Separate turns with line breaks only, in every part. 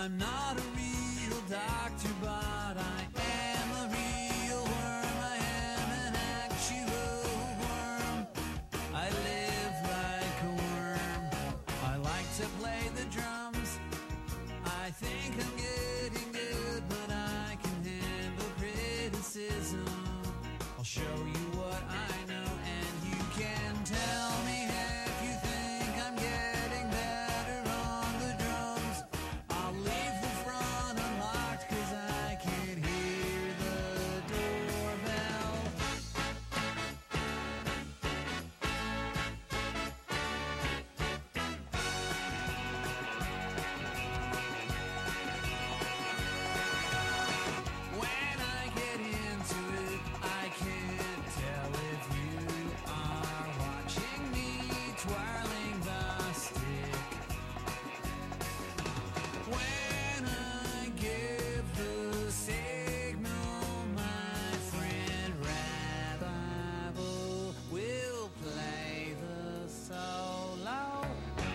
I'm not a real doctor, but I am a real worm. I am an actual worm. I live like a worm. I like to play the drums. I think I'm getting good, but I can handle criticism. I'll show you what I know, and you can tell me if you think I'm getting better on the drums. I'll leave the front unlocked, 'cause I can hear the doorbell. When I get into it, I can't tell if you are watching me twirling the stick. When I give the signal, my friend Rabbi will play the solo.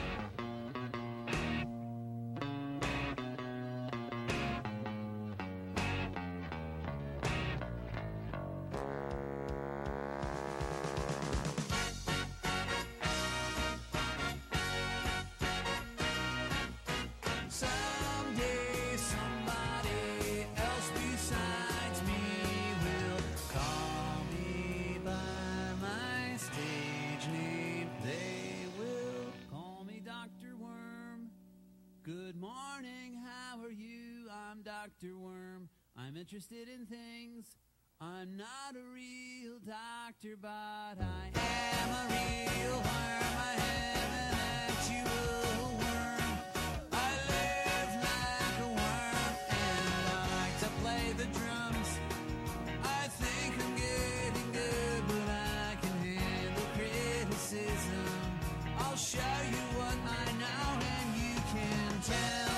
Someday somebody else besides me will call me by my stage name. They will call me Dr. Worm. Good morning, how are you? I'm Dr. Worm. I'm interested in things. I'm not a real doctor, but I am a real worm. I am an actual worm. I live like a worm, and I like to play the drums. I think I'm getting good, but I can handle criticism. I'll show you what I know, and you can tell